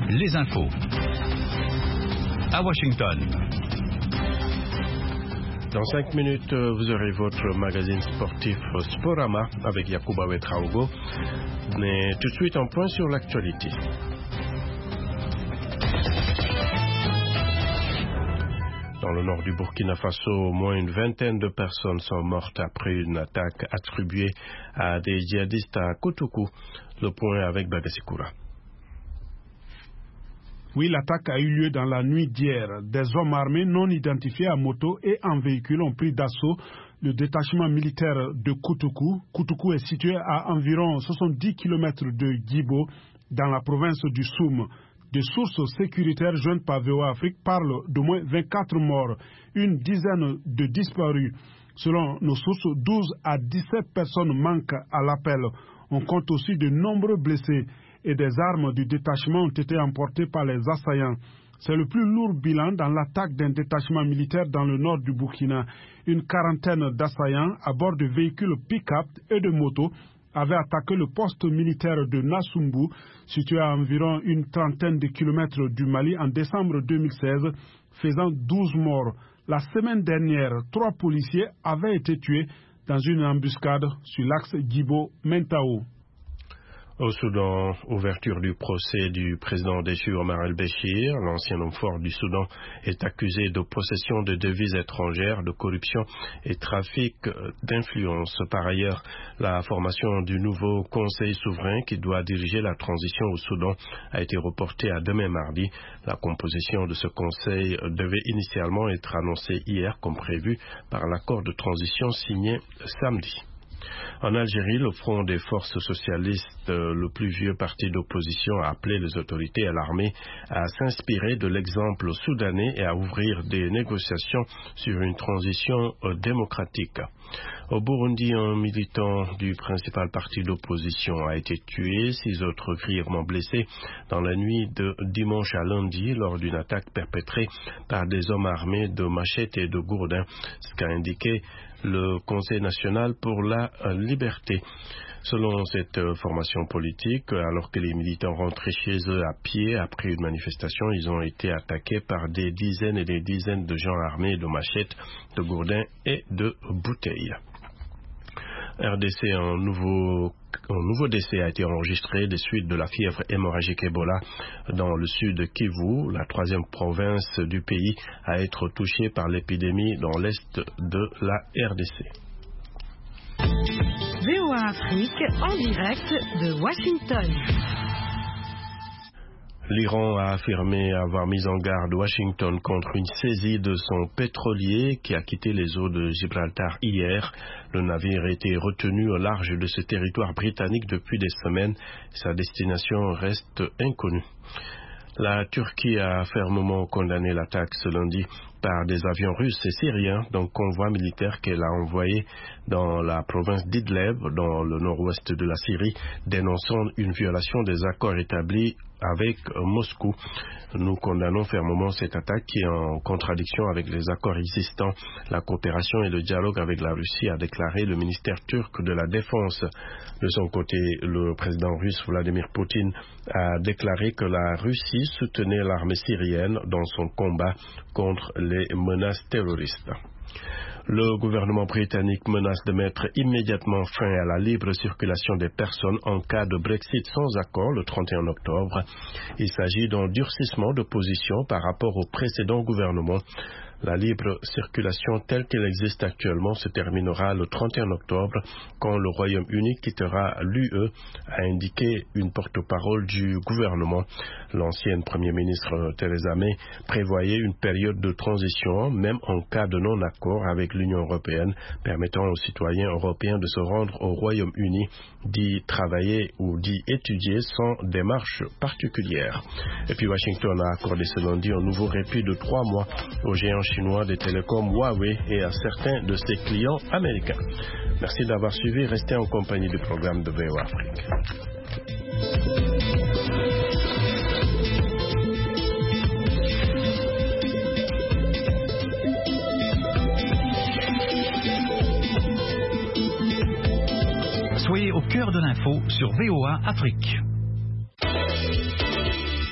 les infos. À Washington. Dans 5 minutes, vous aurez votre magazine sportif Sporama avec Yacouba Ouedraogo. Mais tout de suite, un point sur l'actualité. Dans le nord du Burkina Faso, au moins une vingtaine de personnes sont mortes après une attaque attribuée à des djihadistes à Koutougou. Le point avec Bagasikoura. Oui, l'attaque a eu lieu dans la nuit d'hier. Des hommes armés non identifiés à moto et en véhicule ont pris d'assaut le détachement militaire de Koutougou. Koutougou est situé à environ 70 km de Djibo, dans la province du Soum. Des sources sécuritaires jointes par VOA Afrique parlent d'au moins 24 morts, une dizaine de disparus. Selon nos sources, 12 à 17 personnes manquent à l'appel. On compte aussi de nombreux blessés et des armes du détachement ont été emportées par les assaillants. C'est le plus lourd bilan dans l'attaque d'un détachement militaire dans le nord du Burkina. Une quarantaine d'assaillants à bord de véhicules pick-up et de motos avaient attaqué le poste militaire de Nassumbu, situé à environ une trentaine de kilomètres du Mali en décembre 2016, faisant 12 morts. La semaine dernière, 3 policiers avaient été tués dans une embuscade sur l'axe Djibo-Mentao. Au Soudan, ouverture du procès du président déchu Omar el-Béchir. L'ancien homme fort du Soudan est accusé de possession de devises étrangères, de corruption et trafic d'influence. Par ailleurs, la formation du nouveau Conseil souverain qui doit diriger la transition au Soudan a été reportée à demain mardi. La composition de ce Conseil devait initialement être annoncée hier comme prévu par l'accord de transition signé samedi. En Algérie, le Front des forces socialistes, le plus vieux parti d'opposition, a appelé les autorités et l'armée à s'inspirer de l'exemple soudanais et à ouvrir des négociations sur une transition démocratique. Au Burundi, un militant du principal parti d'opposition a été tué, 6 autres grièvement blessés dans la nuit de dimanche à lundi lors d'une attaque perpétrée par des hommes armés de machettes et de gourdins, ce qu'a indiqué le Conseil national pour la liberté. Selon cette formation politique, alors que les militants rentraient chez eux à pied après une manifestation, ils ont été attaqués par des dizaines et des dizaines de gens armés de machettes, de gourdins et de bouteilles. RDC, un nouveau décès a été enregistré des suites de la fièvre hémorragique Ebola dans le sud de Kivu, la 3e province du pays à être touchée par l'épidémie dans l'est de la RDC. VOA Afrique en direct de Washington. L'Iran a affirmé avoir mis en garde Washington contre une saisie de son pétrolier qui a quitté les eaux de Gibraltar hier. Le navire était retenu au large de ce territoire britannique depuis des semaines. Sa destination reste inconnue. La Turquie a fermement condamné l'attaque ce lundi par des avions russes et syriens d'un convoi militaire qu'elle a envoyé dans la province d'Idlib, dans le nord-ouest de la Syrie, dénonçant une violation des accords établis avec Moscou. Nous condamnons fermement cette attaque qui est en contradiction avec les accords existants. La coopération et le dialogue avec la Russie, a déclaré le ministère turc de la Défense. De son côté, le président russe Vladimir Poutine a déclaré que la Russie soutenait l'armée syrienne dans son combat contre les menaces terroristes. Le gouvernement britannique menace de mettre immédiatement fin à la libre circulation des personnes en cas de Brexit sans accord le 31 octobre. Il s'agit d'un durcissement de position par rapport au précédent gouvernement. La libre circulation telle qu'elle existe actuellement se terminera le 31 octobre quand le Royaume-Uni quittera l'UE, a indiqué une porte-parole du gouvernement. L'ancienne Premier ministre Theresa May prévoyait une période de transition, même en cas de non-accord avec l'Union européenne, permettant aux citoyens européens de se rendre au Royaume-Uni, d'y travailler ou d'y étudier sans démarche particulière. Et puis Washington a accordé ce lundi un nouveau répit de 3 mois aux géants chinois des télécoms Huawei et à certains de ses clients américains. Merci d'avoir suivi. Restez en compagnie du programme de VOA Afrique. Soyez au cœur de l'info sur VOA Afrique.